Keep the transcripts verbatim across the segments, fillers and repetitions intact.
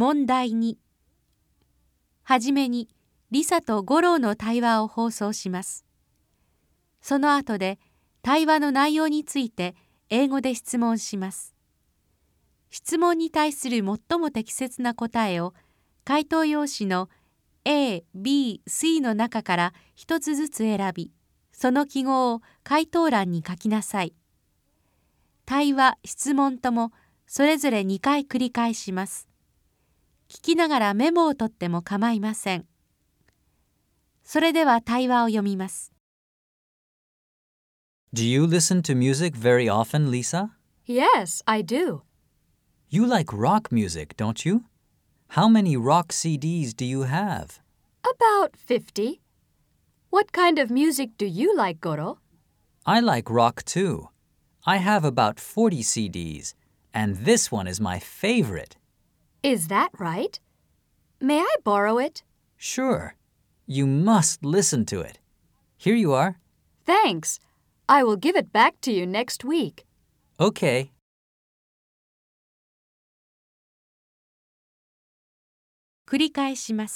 問題に。はじめに、リサとゴローの対話を放送します。その後で、対話の内容について英語で質問します。質問に対する最も適切な答えを、回答用紙の A、B、C の中から一つずつ選び、その記号を回答欄に書きなさい。対話、質問ともそれぞれにかい繰り返します。聞きながらメモを取っても構いません。それでは対話を読みます。 Do you listen to music very often, Lisa? Yes, I do. You like rock music, don't you? How many rock C Ds do you have? About fifty. What kind of music do you like, Goro? I like rock too. I have about forty C Ds, and this one is my favorite. Is that right? May I borrow it? Sure. You must listen to it. Here you are. Thanks. I will give it back to you next week. Okay. 繰り返します。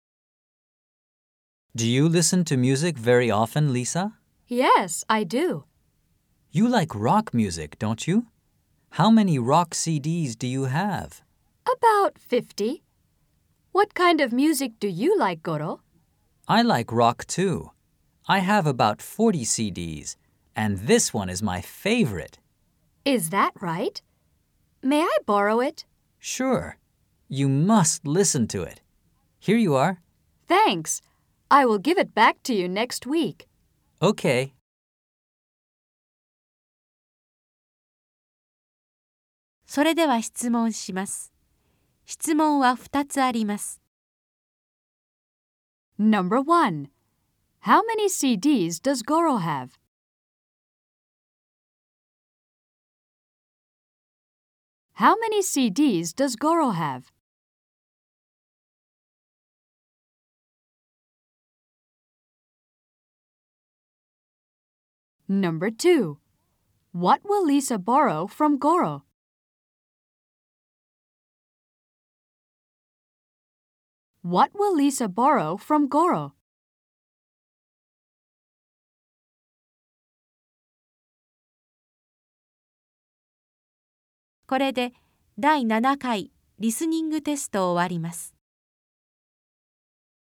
Do you listen to music very often, Lisa? Yes, I do. You like rock music, don't you? How many rock C Ds do you have? About fifty. What kind of music do you like, Goro? I like rock too. I have about forty C Ds, and this one is my favorite. Is that right? May I borrow it? Sure. You must listen to it. Here you are. Thanks. I will give it back to you next week. Okay. それでは質問します。質問はふたつあります。 Number one. How many C Ds does Goro have? How many C Ds does Goro have? Number two. What will Lisa borrow from Goro? What will Lisa borrow from Goro? これでだいななかいリスニングテストを終わります。